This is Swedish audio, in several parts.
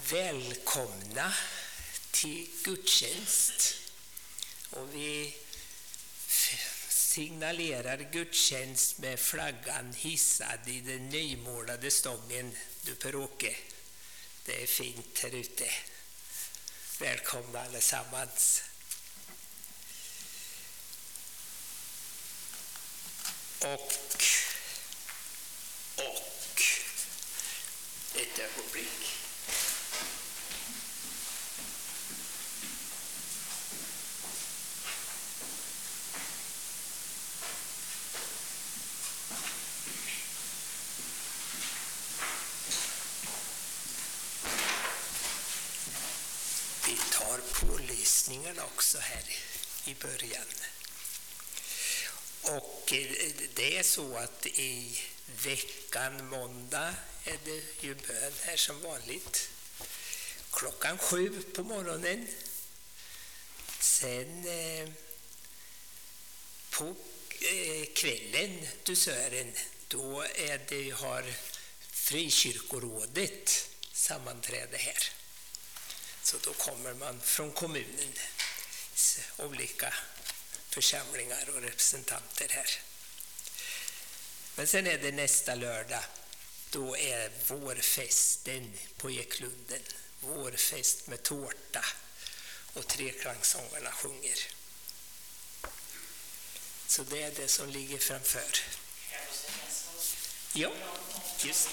välkomna till gudstjänst. Och vi signalerar gudstjänst med flaggan hissad i den nymålade stången. Du Per-Åke, det är fint här ute. Välkomna allesammans. Och ett ögonblick. Vi tar pålysningarna också här i början. Och det är så att i veckan måndag är det ju bön här som vanligt. 7:00 på morgonen. Sen på kvällen, dusören, då är det har frikyrkorådet sammanträde här. Så då kommer man från kommunen, olika församlingar och representanter här. Men sen är det nästa lördag, då är vårfesten på Eklunden. Vårfest med tårta och treklangsångarna sjunger. Så det är det som ligger framför. Ja, just.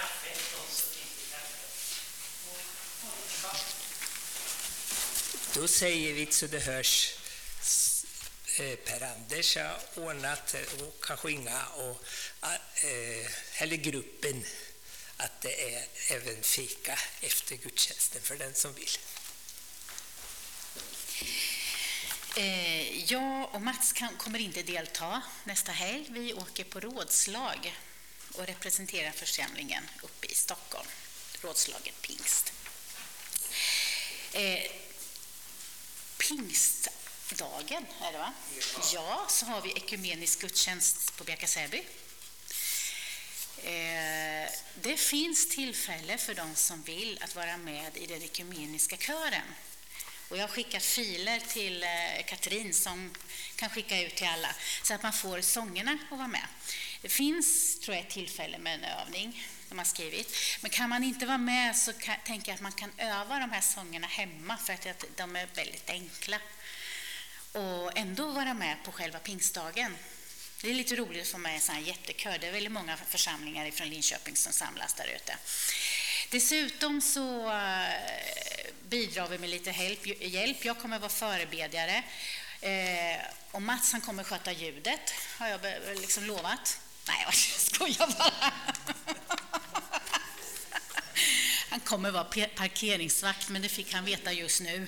Då säger vi så det hörs. Per-Anders har ordnat och kanske Inga och eller gruppen att det är även fika efter gudstjänsten för den som vill. Jag och Mats kommer inte delta nästa helg. Vi åker på rådslag och representerar församlingen uppe i Stockholm. Rådslaget Pingst. Pingstdagen är det, va? Ja, så har vi ekumenisk gudstjänst på Bjärka-Säby. Det finns tillfälle för de som vill att vara med i den ekumeniska kören. Och jag har skickat filer till Katrin som kan skicka ut till alla så att man får sångerna att vara med. Det finns, tror jag, ett tillfälle med en övning de har skrivit. Men kan man inte vara med så tänker jag att man kan öva de här sångerna hemma för att de är väldigt enkla. Och ändå vara med på själva pingstdagen. Det är lite roligt att få med en sån här jättekör. Det är väldigt många församlingar från Linköping som samlas där ute. Dessutom så bidrar vi med lite hjälp. Jag kommer vara förebedjare. Och Mats han kommer sköta ljudet. Har jag liksom lovat. Nej, jag skojar bara. Han kommer vara parkeringsvakt, men det fick han veta just nu.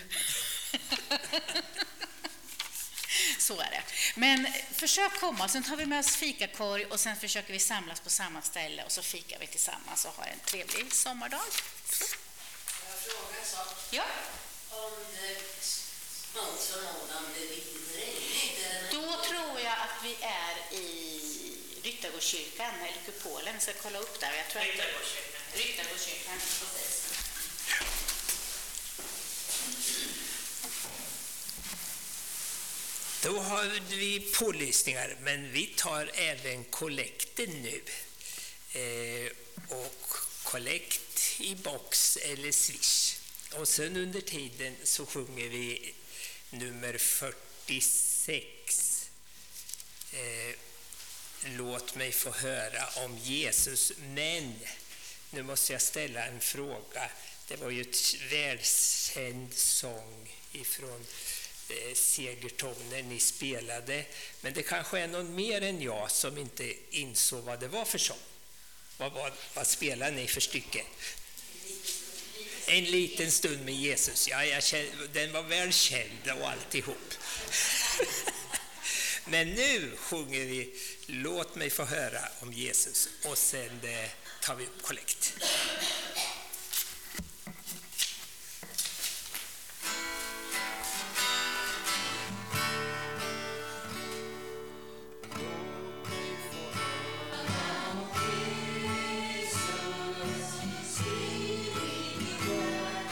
Så är det. Men försök komma, sen tar vi med oss fikakorg och sen försöker vi samlas på samma ställe och så fikar vi tillsammans och har en trevlig sommardag. Jag frågar en sak. Ja. Om det mot förmodan blir riktigt regnigt. Då tror jag att vi är i Ryttargårdskyrkan eller kupolen. Vi ska kolla upp där. Jag tror Ryttargårdskyrkan. Precis. Då har vi pålysningar, men vi tar även kollekten nu. Och kollekt i box eller swish. Och sen under tiden så sjunger vi nummer 46. Låt mig få höra om Jesus. Men nu måste jag ställa en fråga. Det var ju ett välkänd sång ifrån segertoner ni spelade, men det kanske är någon mer än jag som inte insåg vad det var för sång. Vad spelar ni för stycke? En liten stund med Jesus. Ja, den var väl känd och alltihop. Men nu sjunger vi Låt mig få höra om Jesus och sen tar vi upp kollekt. Jesus, Spirit,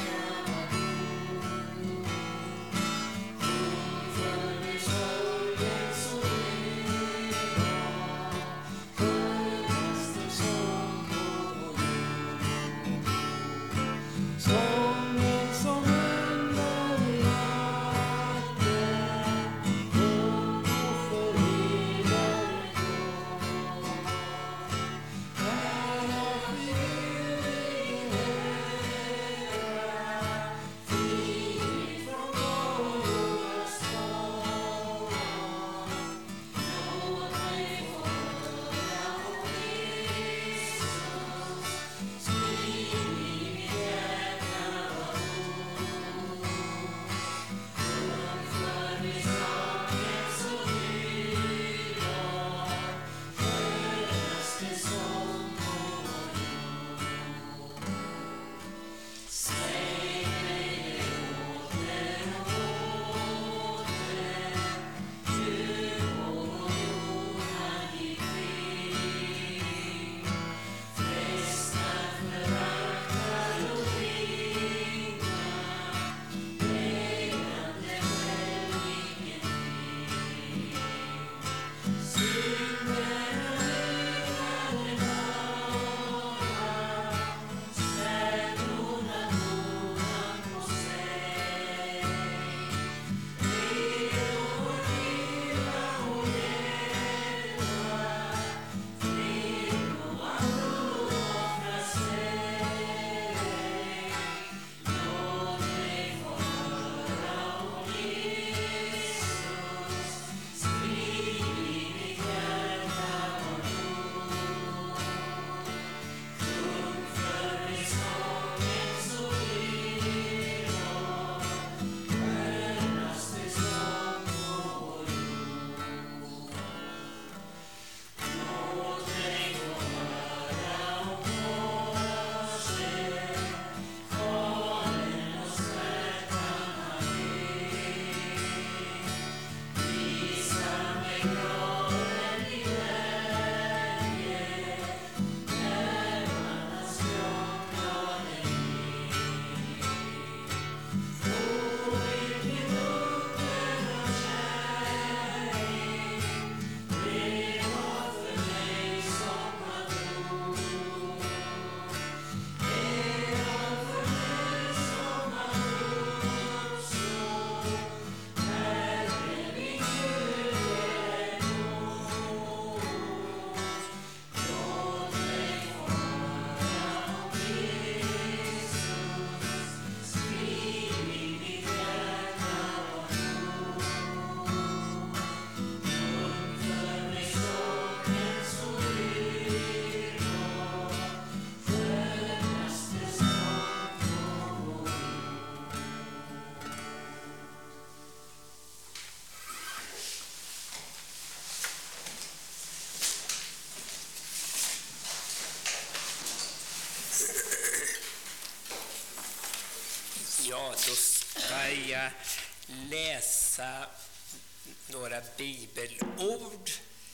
Ja, då ska jag läsa några bibelord.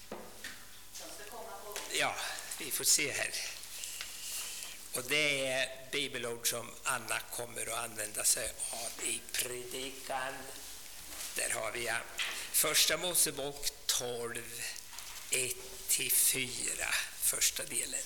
Ja, vi får se här. Och det är bibelord som Anna kommer att använda sig av i predikan. Där har vi Första Mosebok 12, 1-4, första delen.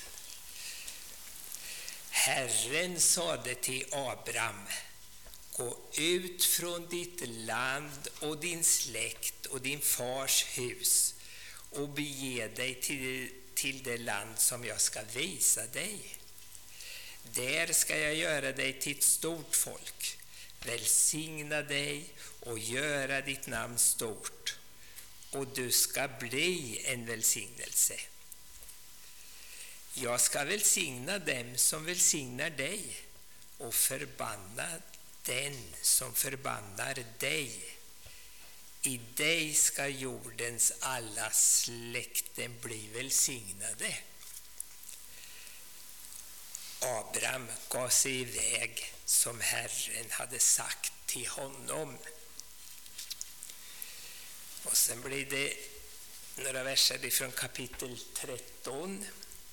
Herren sade till Abraham: gå ut från ditt land och din släkt och din fars hus och bege dig till det land som jag ska visa dig. Där ska jag göra dig till ett stort folk, välsigna dig och göra ditt namn stort, och du ska bli en välsignelse. Jag ska välsigna dem som välsignar dig och förbanna den som förbannar dig. I dig ska jordens alla släkten bli välsignade. Abraham gav sig iväg som Herren hade sagt till honom. Och sen blir det några verser från kapitel 13.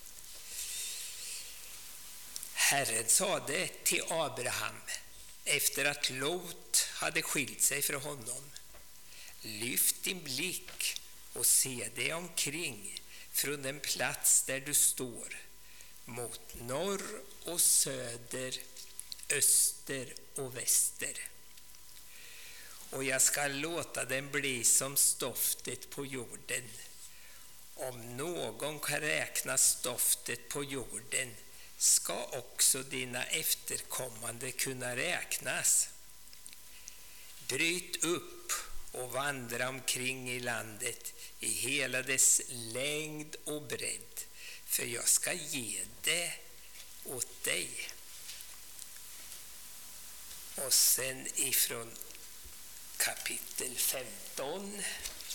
Herren sade till Abraham efter att Lot hade skilt sig från honom: lyft din blick och se dig omkring från den plats där du står, mot norr och söder, öster och väster. Och jag ska låta den bli som stoftet på jorden. Om någon kan räkna stoftet på jorden, ska också dina efterkommande kunna räknas. Bryt upp och vandra omkring i landet i hela dess längd och bredd, för jag ska ge det åt dig. Och sen ifrån kapitel 15.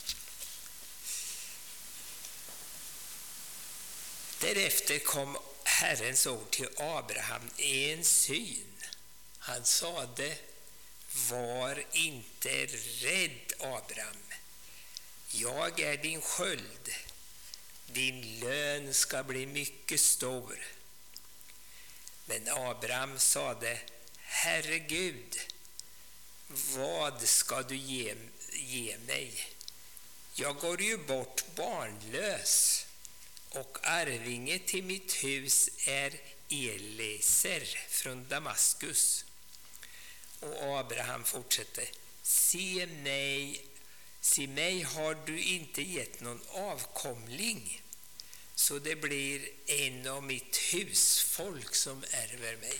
Därefter kom Herrens ord till Abraham i en syn. Han sade: var inte rädd, Abraham. Jag är din sköld. Din lön ska bli mycket stor. Men Abraham sade: Herre Gud, vad ska du ge mig? Jag går ju bort barnlös, och arvinge till mitt hus är Eliezer från Damaskus. Och Abraham fortsätter: se mig har du inte gett någon avkomling, så det blir en av mitt husfolk som ärver mig.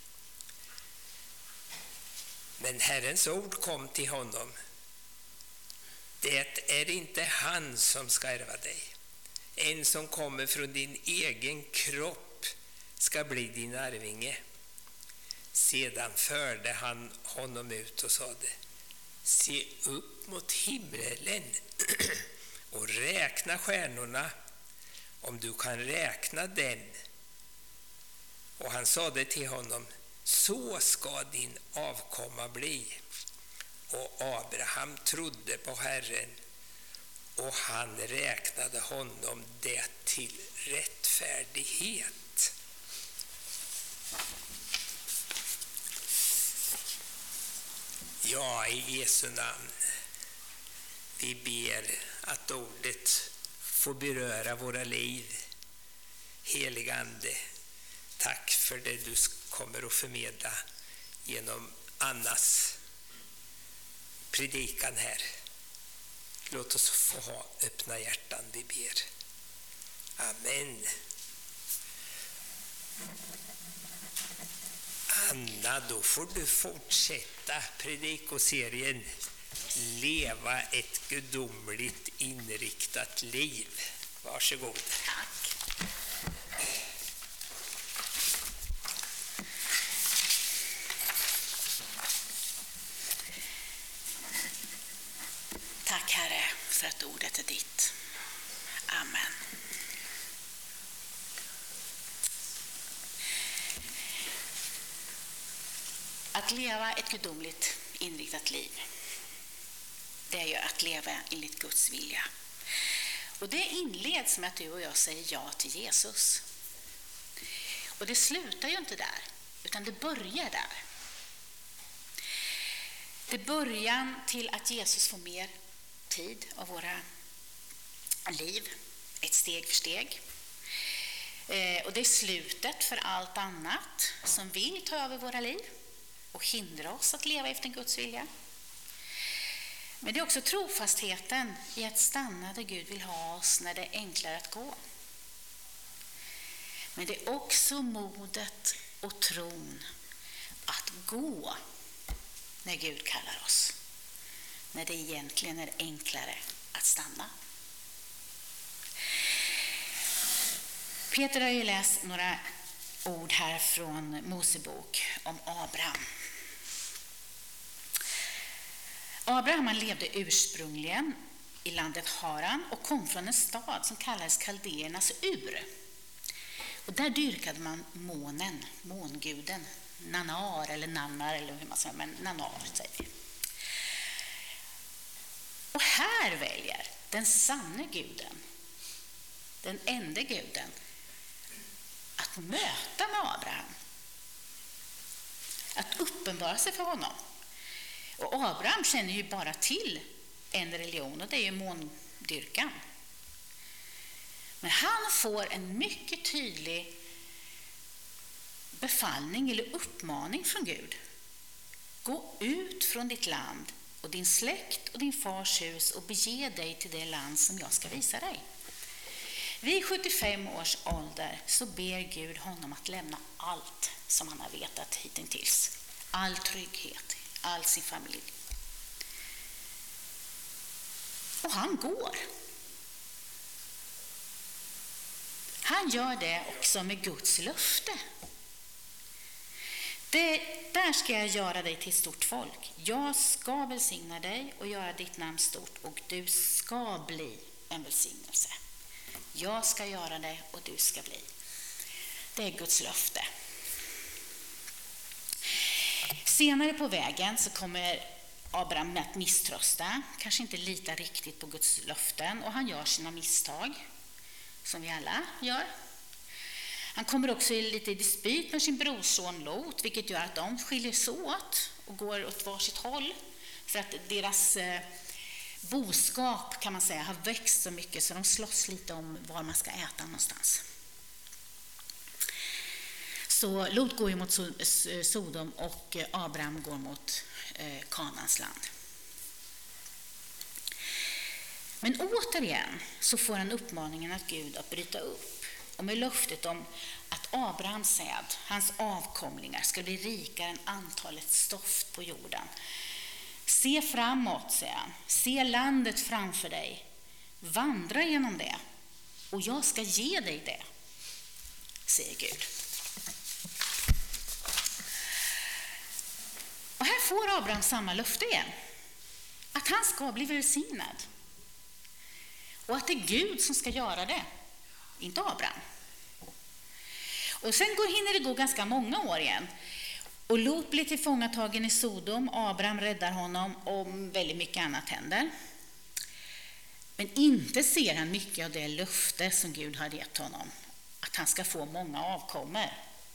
Men Herrens ord kom till honom: det är inte han som ska ärva dig. En som kommer från din egen kropp ska bli din arvinge. Sedan förde han honom ut och sade: se upp mot himlen och räkna stjärnorna, om du kan räkna den. Och han sade till honom: så ska din avkomma bli. Och Abraham trodde på Herren, och han räknade honom det till rättfärdighet. Ja, i Jesu namn, vi ber att ordet får beröra våra liv. Heliga Ande, tack för det du kommer att förmedla genom Annas predikan här. Låt oss få ha öppna hjärtan, vi ber. Amen. Anna, då får du fortsätta predikoserien Leva ett gudomligt inriktat liv. Varsågod. Tack. Tack, Herre, för att ordet är ditt. Amen. Att leva ett gudomligt inriktat liv, det är ju att leva enligt Guds vilja. Och det inleds med att du och jag säger ja till Jesus. Och det slutar ju inte där, utan det börjar där. Det är början till att Jesus får mer tid av våra liv, ett steg för steg. Och det är slutet för allt annat som vill ta över våra liv och hindra oss att leva efter Guds vilja. Men det är också trofastheten i att stanna där Gud vill ha oss när det är enklare att gå. Men det är också modet och tron att gå när Gud kallar oss, när det egentligen är enklare att stanna. Peter har ju läst några ord här från Mosebok om Abraham. Abraham levde ursprungligen i landet Haran och kom från en stad som kallades Kaldernas Ur. Och där dyrkade man månguden, Nanar eller Nannar eller hur man säger, men Nanar säger vi. Och här väljer den sanne guden, den enda guden, att möta med Abraham, att uppenbara sig för honom. Och Abraham känner ju bara till en religion, och det är ju måndyrkan. Men han får en mycket tydlig befallning eller uppmaning från Gud. Gå ut från ditt land och din släkt och din fars hus och bege dig till det land som jag ska visa dig. Vid 75 års ålder så ber Gud honom att lämna allt som han har vetat hittills. All trygghet, all sin familj. Och han går. Han gör det också med Guds löfte. Där ska jag göra dig till stort folk. Jag ska välsigna dig och göra ditt namn stort, och du ska bli en välsignelse. Jag ska göra det och du ska bli. Det är Guds löfte. Senare på vägen så kommer Abraham att misströsta, kanske inte lita riktigt på Guds löften, och han gör sina misstag, som vi alla gör. Han kommer också lite i dispyt med sin brorson Lot, vilket gör att de skiljer sig åt och går åt varsitt håll, för att deras boskap, kan man säga, har växt så mycket så de slåss lite om var man ska äta någonstans. Så Lot går ju mot Sodom och Abraham går mot Kanans land. Men återigen så får han uppmaningen av Gud att bryta upp, och med löftet om att Abrahams säd, hans avkomlingar, ska bli rikare än antalet stoft på jorden. Se framåt, säger han. Se landet framför dig. Vandra genom det, och jag ska ge dig det, säger Gud. Och här får Abraham samma löfte igen. Att han ska bli välsignad. Och att det är Gud som ska göra det, inte Abraham. Och sen hinner det gå ganska många år igen. Och Lot blir tillfångatagen i Sodom. Abraham räddar honom, och väldigt mycket annat händer. Men inte ser han mycket av det löfte som Gud har gett honom, att han ska få många avkommor.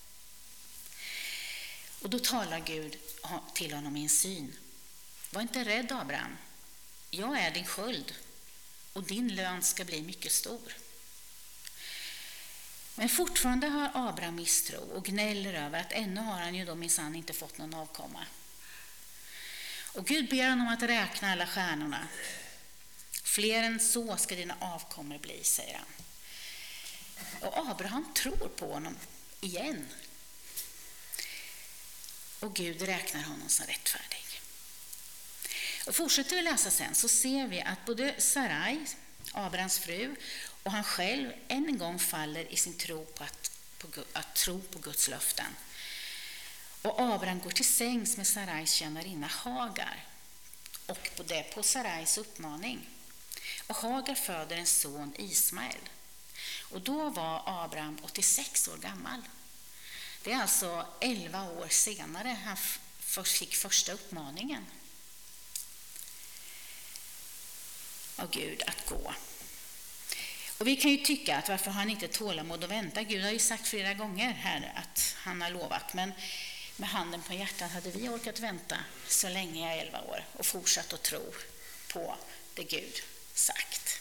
Och då talar Gud till honom i en syn. Var inte rädd, Abraham. Jag är din sköld, och din lön ska bli mycket stor. Men fortfarande har Abraham misstro och gnäller över att ännu har han ju då minsann inte fått någon avkomma. Och Gud ber honom att räkna alla stjärnorna. Fler än så ska dina avkommor bli, säger han. Och Abraham tror på honom igen. Och Gud räknar honom som rättfärdig. Och fortsätter vi läsa sen så ser vi att både Sarai, Abrahams fru, och han själv än en gång faller i sin tro på att tro på Guds löften. Och Abraham går till sängs med Sarais tjänarinna Hagar, och på Sarais uppmaning. Och Hagar föder en son, Ismael. Och då var Abraham 86 år gammal. Det är alltså 11 år senare han fick första uppmaningen av Gud att gå. Och vi kan ju tycka att varför har han inte tålamod att vänta? Gud har ju sagt flera gånger här att han har lovat, men med handen på hjärtat hade vi orkat vänta så länge jag är 11 år och fortsatt att tro på det Gud sagt.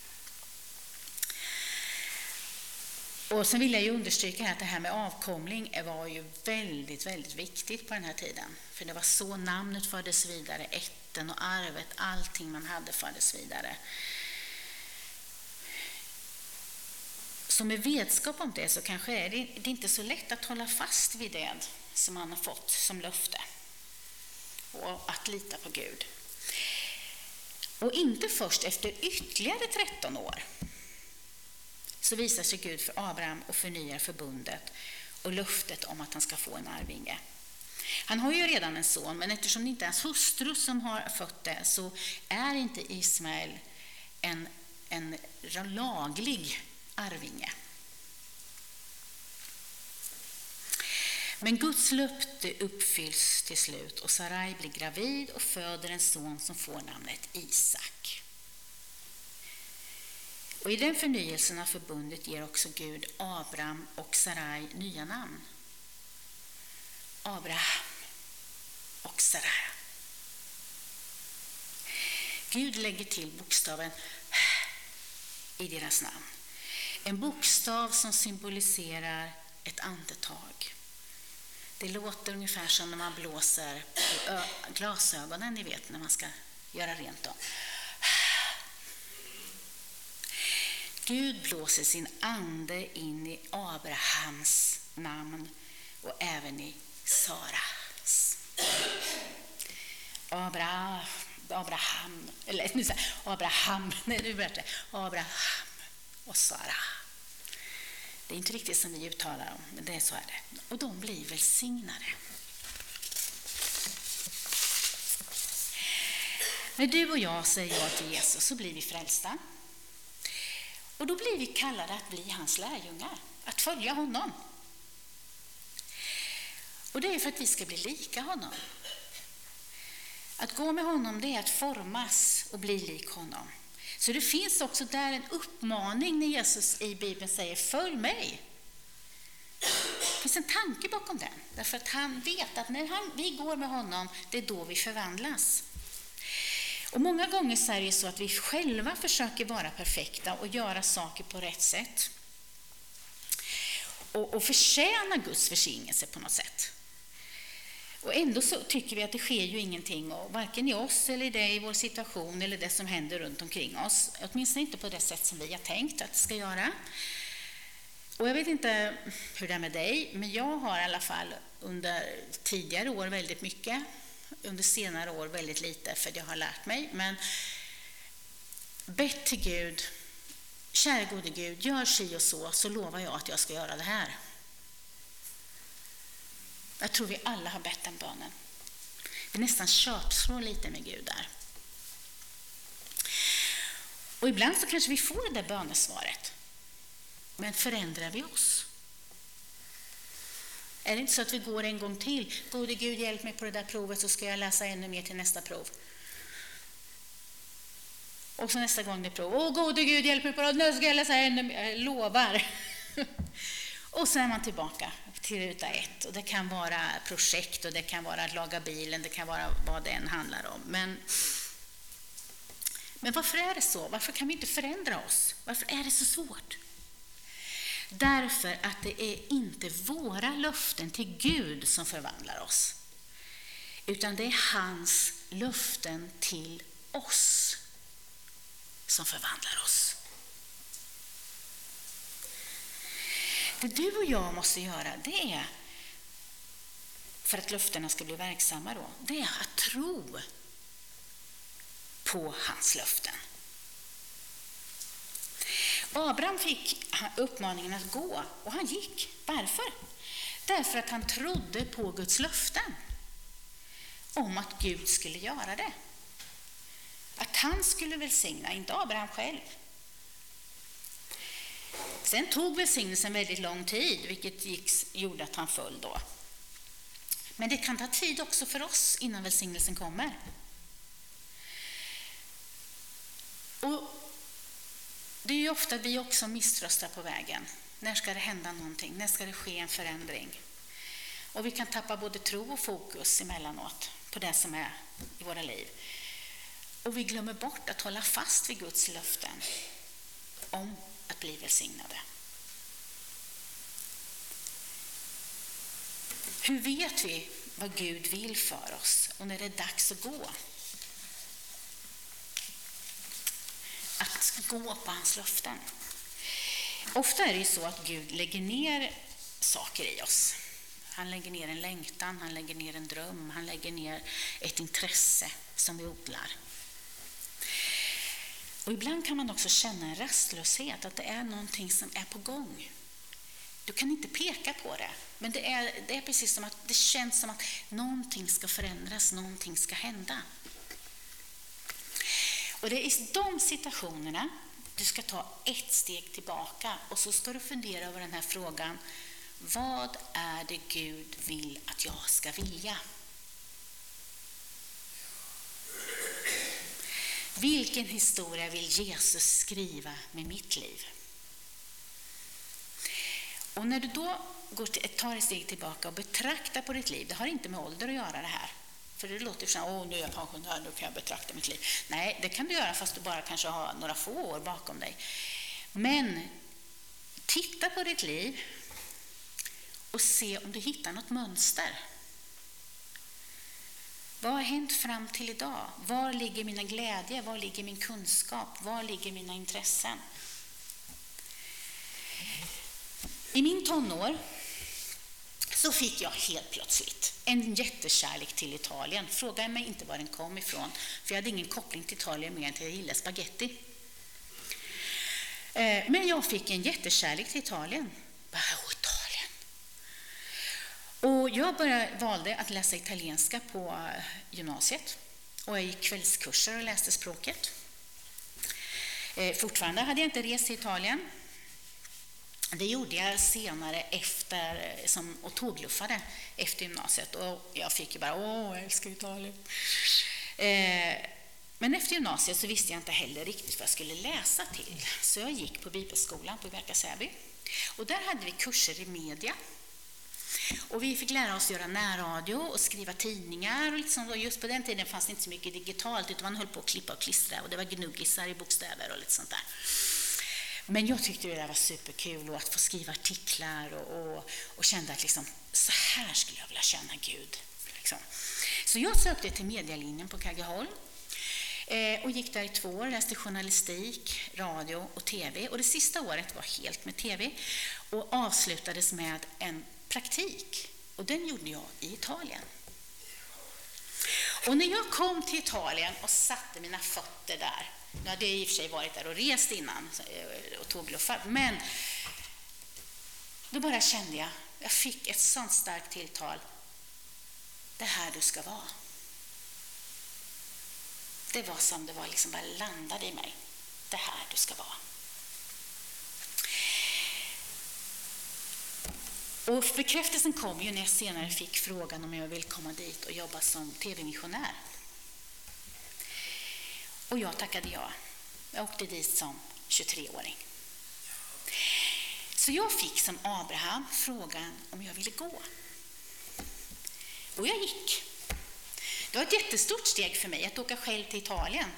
Och sen vill jag ju understryka här att det här med avkomling var ju väldigt, väldigt viktigt på den här tiden. För det var så namnet fördes vidare, ätten och arvet, allting man hade fördes vidare. Så med vetskap om det så kanske är det inte så lätt att hålla fast vid det som man har fått som löfte. Och att lita på Gud. Och inte först efter ytterligare 13 år så visar sig Gud för Abraham och förnyar förbundet och löftet om att han ska få en arvinge. Han har ju redan en son, men eftersom det inte är hans hustru som har fött det så är inte Ismael en laglig arvinge. Men Guds löfte uppfylls till slut och Sarai blir gravid och föder en son som får namnet Isak. Och i den förnyelsen av förbundet ger också Gud Abraham och Sarai nya namn. Abraham och Sarai. Gud lägger till bokstaven i deras namn. En bokstav som symboliserar ett andetag. Det låter ungefär som när man blåser på glasögonen, ni vet, när man ska göra rent dem. Gud blåser sin ande in i Abrahams namn och även i Saras. Abraham och Sara. Det är inte riktigt som vi uttalar dem, men det är så är det. Och de blir välsignade. När du och jag säger ja till Jesus så blir vi frälsta. Och då blir vi kallade att bli hans lärjungar, att följa honom. Och det är för att vi ska bli lika honom. Att gå med honom, det är att formas och bli lik honom. Så det finns också där en uppmaning när Jesus i Bibeln säger följ mig. Det finns en tanke bakom den. Därför att han vet att när vi går med honom, det är då vi förvandlas. Och många gånger så är det så att vi själva försöker vara perfekta och göra saker på rätt sätt. Och förtjäna Guds välsignelse på något sätt. Och ändå så tycker vi att det sker ju ingenting, och varken i oss eller i det, i vår situation eller det som händer runt omkring oss. Åtminstone inte på det sätt som vi har tänkt att det ska göra. Och jag vet inte hur det är med dig, men jag har i alla fall under tidigare år väldigt mycket, under senare år väldigt lite, för jag har lärt mig. Men bett till Gud, kära gode Gud, gör si och så lovar jag att jag ska göra det här. Jag tror vi alla har bett den bönen. Vi nästan köpslår lite med Gud där. Och ibland så kanske vi får det där bönesvaret. Men förändrar vi oss? Är det inte så att vi går en gång till? Gode Gud, hjälp mig på det där provet så ska jag läsa ännu mer till nästa prov. Och så nästa gång det prov. Gode Gud, hjälp mig på det. Nu ska jag läsa ännu mer. Jag lovar. Och sen är man tillbaka till ruta 1. Och det kan vara projekt och det kan vara att laga bilen. Det kan vara vad det än handlar om. Men varför är det så? Varför kan vi inte förändra oss? Varför är det så svårt? Därför att det är inte våra löften till Gud som förvandlar oss. Utan det är hans löften till oss som förvandlar oss. Det du och jag måste göra, det är, för att löftena ska bli verksamma då, det är att tro på hans löften. Abraham fick uppmaningen att gå, och han gick. Varför? Därför att han trodde på Guds löften om att Gud skulle göra det. Att han skulle välsigna, inte Abraham själv. Sen tog välsignelsen väldigt lång tid, vilket gjorde att han föll då. Men det kan ta tid också för oss innan välsignelsen kommer. Och det är ju ofta vi också misströstar på vägen. När ska det hända någonting? När ska det ske en förändring? Och vi kan tappa både tro och fokus emellanåt på det som är i våra liv. Och vi glömmer bort att hålla fast vid Guds löften om att bli välsignade. Hur vet vi vad Gud vill för oss och när det är dags att gå? Att gå på hans löften. Ofta är det ju så att Gud lägger ner saker i oss. Han lägger ner en längtan, han lägger ner en dröm, han lägger ner ett intresse som vi odlar. Och ibland kan man också känna en rastlöshet, att det är någonting som är på gång. Du kan inte peka på det, men det är precis som att det känns som att någonting ska förändras, någonting ska hända. Och det är i de situationerna du ska ta ett steg tillbaka och så ska du fundera över den här frågan: vad är det Gud vill att jag ska vilja? Vilken historia vill Jesus skriva med mitt liv? Och när du då tar ett steg tillbaka och betraktar på ditt liv, det har inte med ålder att göra det här. För det låter så här, nu är jag pensionär, nu kan jag betrakta mitt liv. Nej, det kan du göra fast du bara kanske har några få år bakom dig. Men titta på ditt liv och se om du hittar något mönster. Vad har hänt fram till idag? Var ligger mina glädje? Var ligger min kunskap? Var ligger mina intressen? I min tonår så fick jag helt plötsligt en jättekärlek till Italien. Fråga mig inte var den kom ifrån, för jag hade ingen koppling till Italien mer än till att jag gillar spaghetti. Men jag fick en jättekärlek till Italien. Italien. Och jag valde att läsa italienska på gymnasiet. Och jag gick kvällskurser och läste språket. Fortfarande hade jag inte rest till Italien. Det gjorde jag senare och tågluffade efter gymnasiet. Och jag fick ju bara, jag älskar Italien. Men efter gymnasiet så visste jag inte heller riktigt vad jag skulle läsa till. Så jag gick på bibelskolan på Bjärka-Säby. Och där hade vi kurser i media. Och vi fick lära oss göra närradio och skriva tidningar. Och liksom, och just på den tiden fanns det inte så mycket digitalt, utan man höll på att klippa och klistra. Och det var gnuggisar i bokstäver och lite sånt där. Men jag tyckte det där var superkul, och att få skriva artiklar och kände att liksom, så här skulle jag vilja känna Gud. Liksom. Så jag sökte till medialinjen på Kaggeholm och gick där i 2 år, läste journalistik, radio och tv. Och det sista året var helt med tv och avslutades med en praktik. Och den gjorde jag i Italien. Och när jag kom till Italien och satte mina fötter där, nu hade jag i och för sig varit där och rest innan och tågluffat, men då bara kände jag fick ett sånt starkt tilltal. Det här du ska vara. Det var som det var liksom bara landade i mig. Det här du ska vara. Och bekräftelsen kom ju när jag senare fick frågan om jag ville komma dit och jobba som tv-missionär. Och jag tackade ja. Jag åkte dit som 23-åring. Så jag fick som Abraham frågan om jag ville gå. Och jag gick. Det var ett jättestort steg för mig att åka själv till Italien.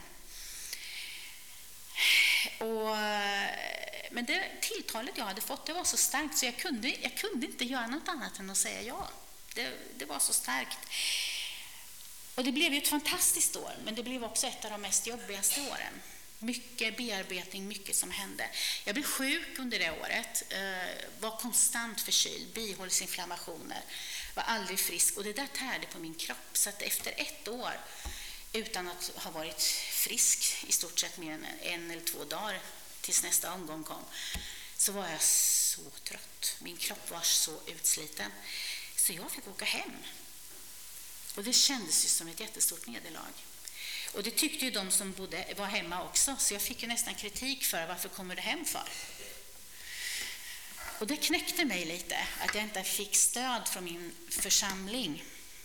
Men det tilltalet jag hade fått, det var så starkt så jag kunde inte göra något annat än att säga ja. Det var så starkt. Och det blev ju ett fantastiskt år, men det blev också ett av de mest jobbigaste åren. Mycket bearbetning, mycket som hände. Jag blev sjuk under det året, var konstant förkyld, bihåleinflammationer, var aldrig frisk. Och det där tärde på min kropp, så att efter 1 år, utan att ha varit frisk i stort sett mer än 1 eller 2 dagar tills nästa omgång kom, så var jag så trött. Min kropp var så utsliten. Så jag fick åka hem. Och det kändes ju som ett jättestort nederlag. Och det tyckte ju de som var hemma också. Så jag fick ju nästan kritik för varför kommer du hem för? Och det knäckte mig lite att jag inte fick stöd från min församling.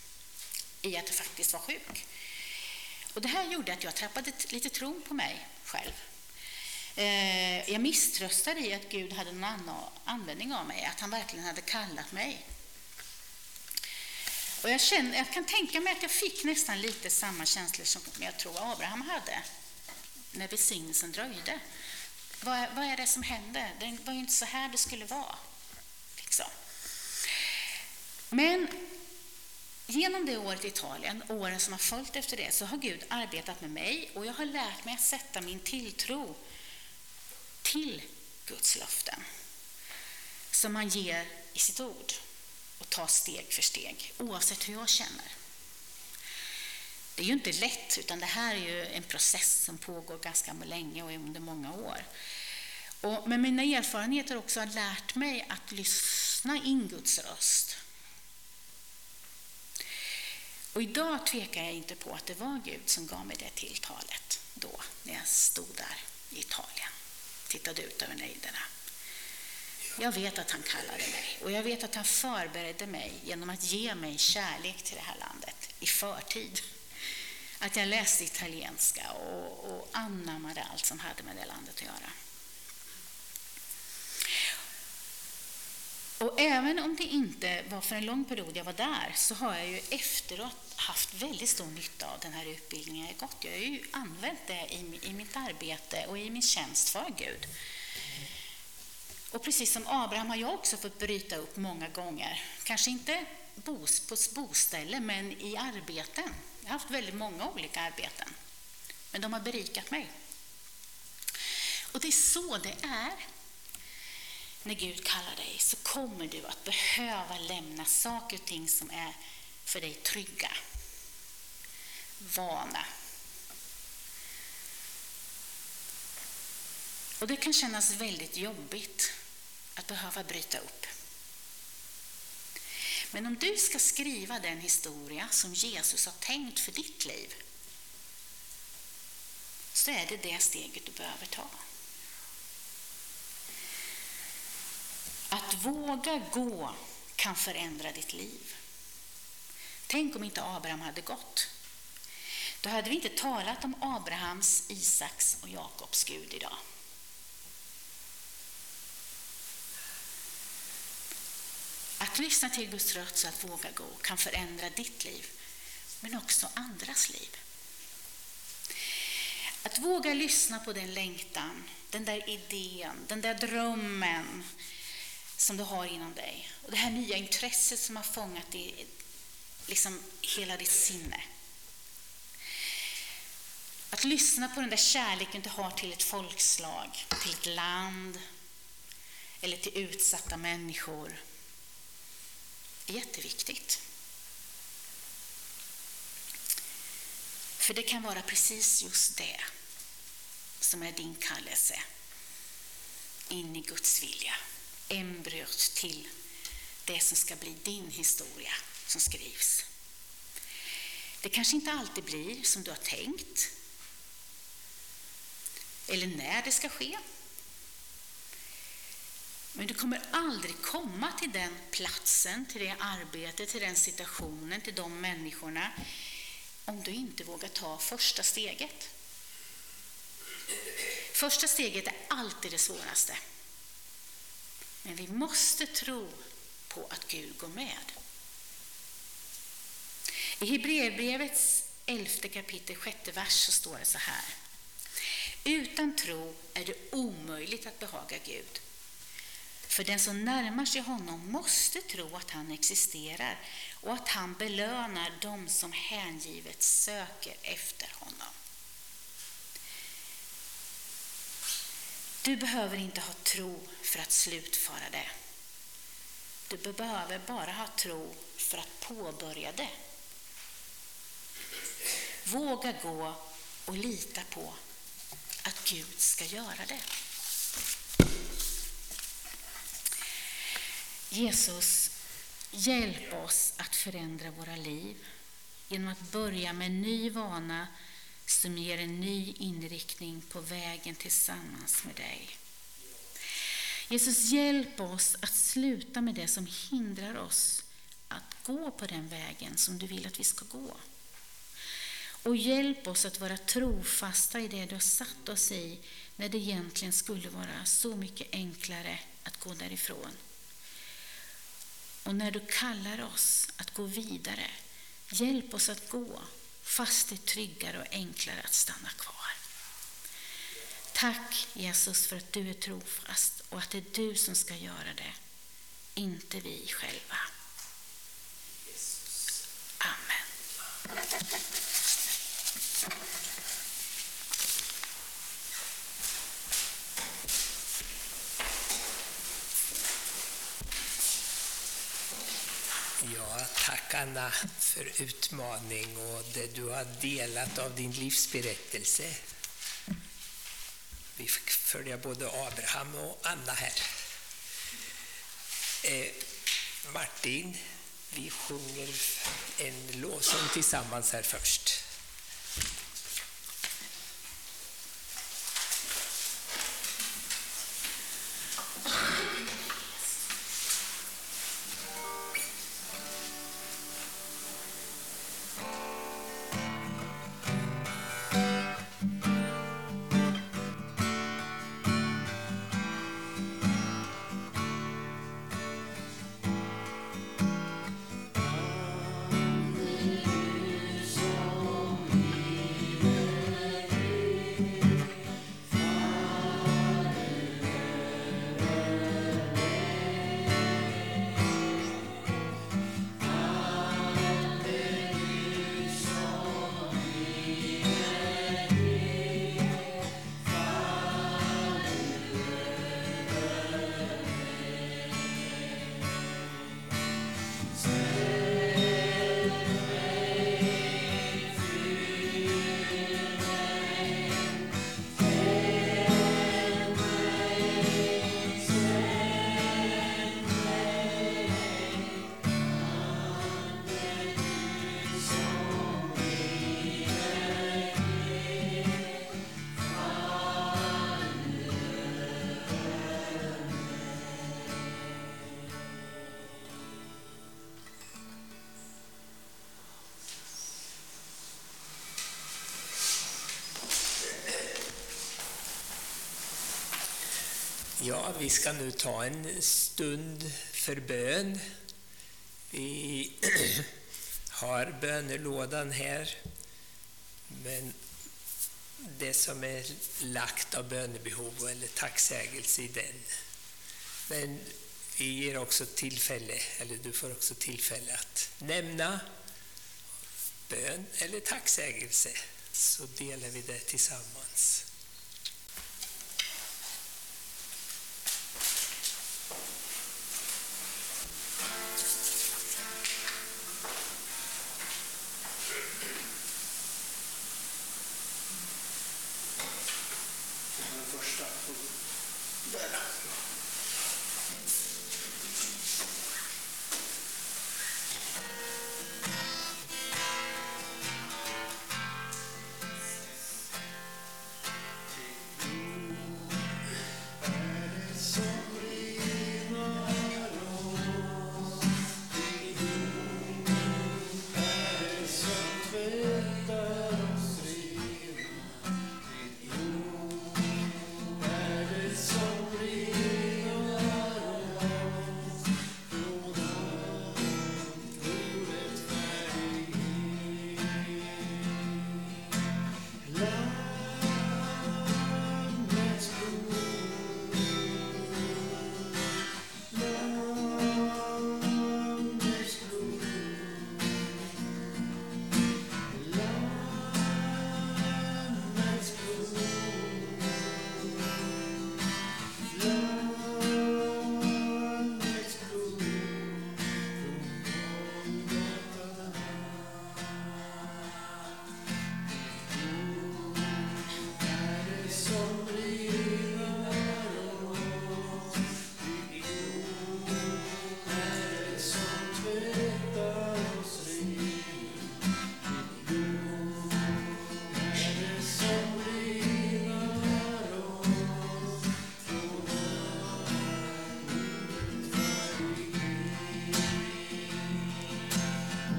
i att jag faktiskt var sjuk. Och det här gjorde att jag tappade lite tron på mig själv. Jag misströstade i att Gud hade någon annan användning av mig, att han verkligen hade kallat mig. Och jag kan tänka mig att jag fick nästan lite samma känslor som jag tror Abraham hade när välsignelsen dröjde. Vad är det som hände? Det var ju inte så här det skulle vara. Liksom. Men genom det året i Italien, åren som har följt efter det, så har Gud arbetat med mig och jag har lärt mig att sätta min tilltro till Guds löften som han ger i sitt ord och ta steg för steg, oavsett hur jag känner. Det är ju inte lätt, utan det här är ju en process som pågår ganska länge och under många år. Men mina erfarenheter också har lärt mig att lyssna in Guds röst. Och idag tvekar jag inte på att det var Gud som gav mig det tilltalet då, när jag stod där i Italien, tittade ut över nejderna. Jag vet att han kallade mig och jag vet att han förberedde mig genom att ge mig kärlek till det här landet i förtid. Att jag läste italienska och anammade allt som hade med det landet att göra. Och även om det inte var för en lång period jag var där, så har jag ju efteråt haft väldigt stor nytta av den här utbildningen jag gått. Jag har ju använt det i mitt arbete och i min tjänst för Gud. Och precis som Abraham har jag också fått bryta upp många gånger. Kanske inte på boställe, men i arbeten. Jag har haft väldigt många olika arbeten. Men de har berikat mig. Och det är så det är. När Gud kallar dig så kommer du att behöva lämna saker och ting som är för dig trygga. Vana. Och det kan kännas väldigt jobbigt att behöva bryta upp. Men om du ska skriva den historia som Jesus har tänkt för ditt liv, så är det steget du behöver ta. Att våga gå kan förändra ditt liv. Tänk om inte Abraham hade gått. Då hade vi inte talat om Abrahams, Isaks och Jakobs Gud idag. Att lyssna till Guds röst och att våga gå kan förändra ditt liv, men också andras liv. Att våga lyssna på den längtan, den där idén, den där drömmen som du har inom dig. Och det här nya intresset som har fångat liksom hela ditt sinne. Att lyssna på den där kärleken du har till ett folkslag, till ett land eller till utsatta människor är jätteviktigt. För det kan vara precis just det som är din kallelse in i Guds vilja. Embryot till det som ska bli din historia som skrivs. Det kanske inte alltid blir som du har tänkt eller när det ska ske. Men du kommer aldrig komma till den platsen, till det arbetet, till den situationen, till de människorna om du inte vågar ta första steget. Första steget är alltid det svåraste. Men vi måste tro på att Gud går med. I Hebreerbrevets 11 kapitel 6 vers så står det så här: utan tro är det omöjligt att behaga Gud. För den som närmar sig honom måste tro att han existerar och att han belönar dem som hängivet söker efter honom. Du behöver inte ha tro för att slutföra det. Du behöver bara ha tro för att påbörja det. Våga gå och lita på att Gud ska göra det. Jesus, hjälp oss att förändra våra liv genom att börja med en ny vana som ger en ny inriktning på vägen tillsammans med dig. Jesus, hjälp oss att sluta med det som hindrar oss att gå på den vägen som du vill att vi ska gå. Och hjälp oss att vara trofasta i det du har satt oss i, när det egentligen skulle vara så mycket enklare att gå därifrån. Och när du kallar oss att gå vidare, hjälp oss att gå, fast det är tryggare och enklare att stanna kvar. Tack Jesus för att du är trofast och att det är du som ska göra det, inte vi själva. Amen. Ja, tack Anna för utmaning och det du har delat av din livsberättelse. Vi fick följa både Abraham och Anna här. Martin, vi sjunger en lovsång tillsammans här först. Ja, vi ska nu ta en stund för bön. Vi har bönelådan här, men det som är lagt av bönebehov eller tacksägelse i den. Men vi ger också tillfälle, eller du får också tillfälle att nämna bön eller tacksägelse, så delar vi det tillsammans.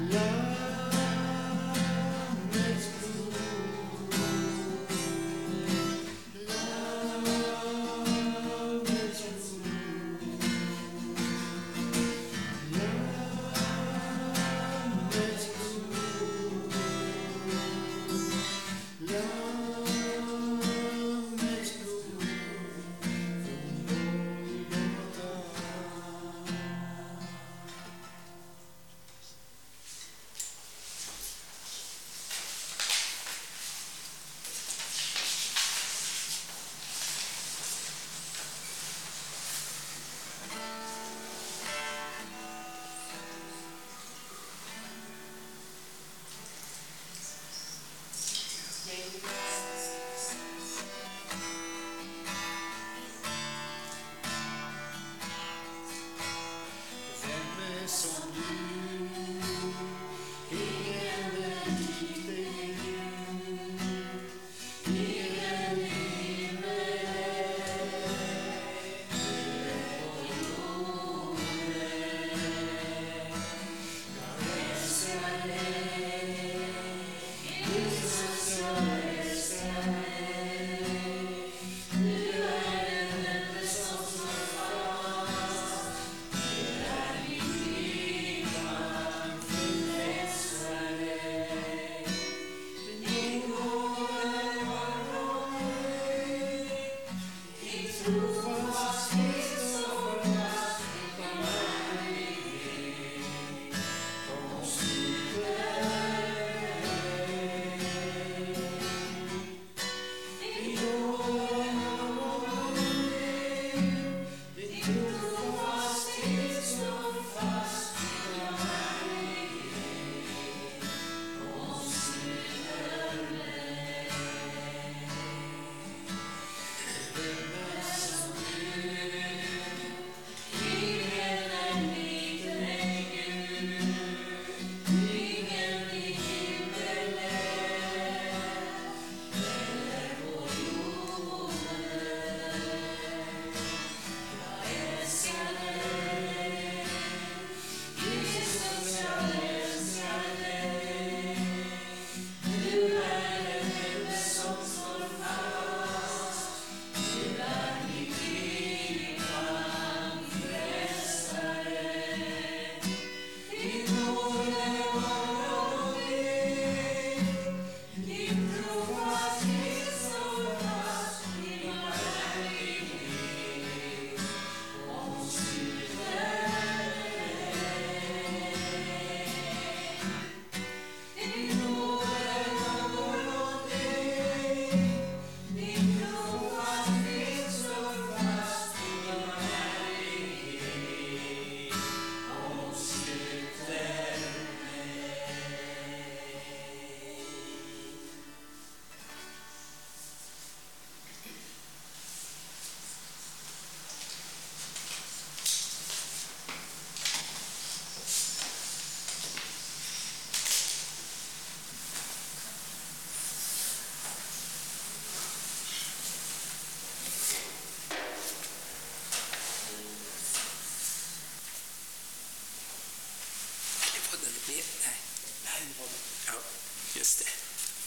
Just det.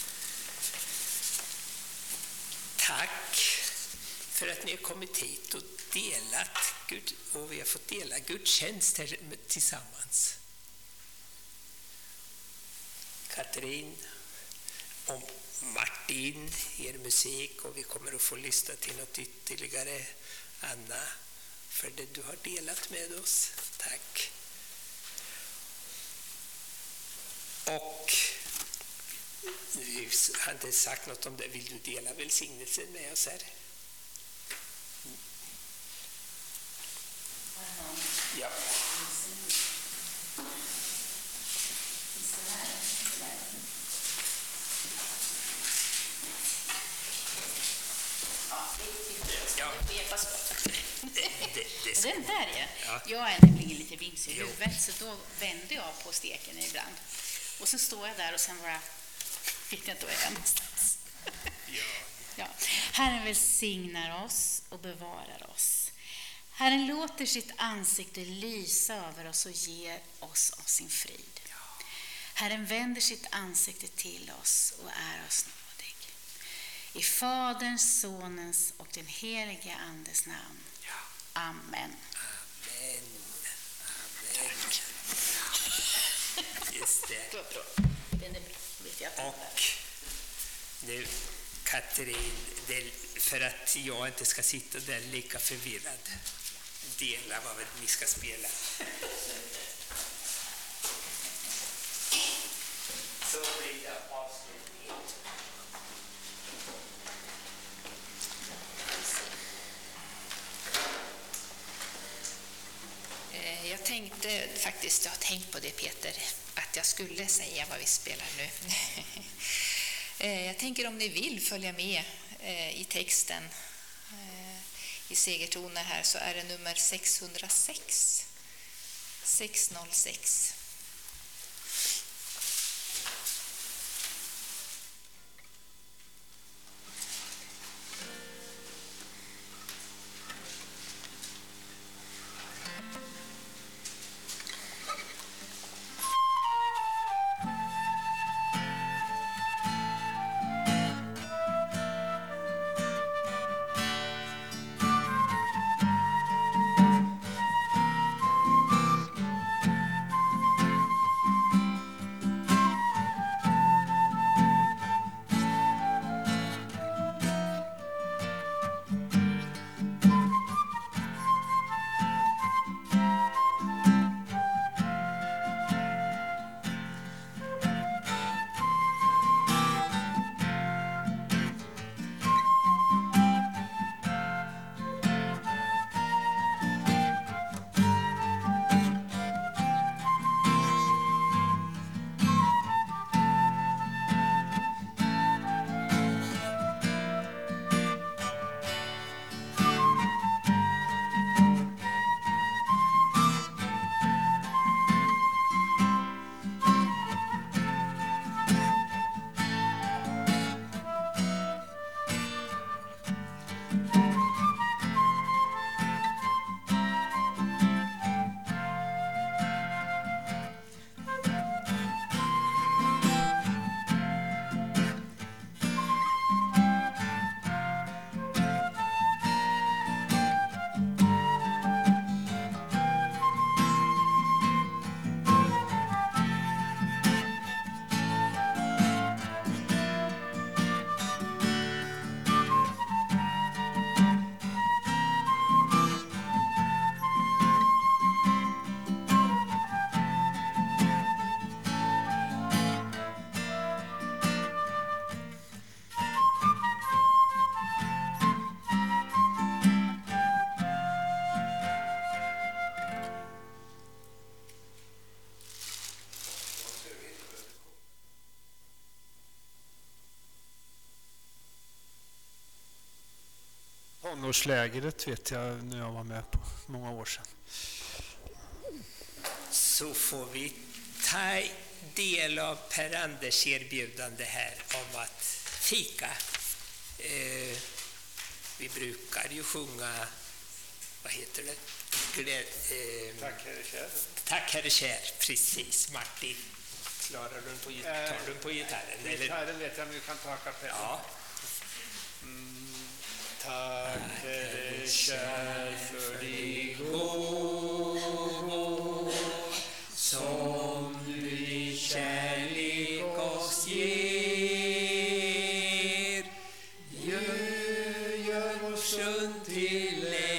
Tack för att ni har kommit hit och delat Gud, och vi har fått dela gudstjänster tillsammans. Katrin och Martin, er musik, och vi kommer att få lyssna till något ytterligare. Anna, för det du har delat med oss. Tack. Och vi hade sagt något om det. Vill du dela välsignelsen med oss här? Ja. Den där är. Ja. Jag är nämligen lite vimsig i huvudet, så då vänder jag på steken ibland. Och så står jag där och sen bara vet jag inte var jag är någonstans. Ja. Herren välsignar oss och bevarar oss. Herren låter sitt ansikte lysa över oss och ger oss av sin frid. Herren vänder sitt ansikte till oss och är oss nådig. I Faderns, Sonens och den helige Andes namn. Amen. Amen. Just det. Den är bra. Vet jag. Och nu, Katrin, för att jag inte ska sitta där lika förvirrad, dela vad ni ska spela. Så blir det avslutning. Jag tänkte faktiskt, jag har tänkt på det Peter, att jag skulle säga vad vi spelar nu. Jag tänker om ni vill följa med i texten i segertoner här, så är det nummer 606. 606. Tonårslägret vet jag när jag var med på många år sedan. Så får vi ta del av Per-Anders erbjudande här om att fika. Vi brukar ju sjunga, vad heter det? Tack herre kär. Tack herre kär, precis. Martin, klarar du på, tar du på gitarren? Gitarren vet jag, men du kan ta kapellen. Ja. Tack herre kär för din gåvor som du i kärlek oss ger. Gör vår stund till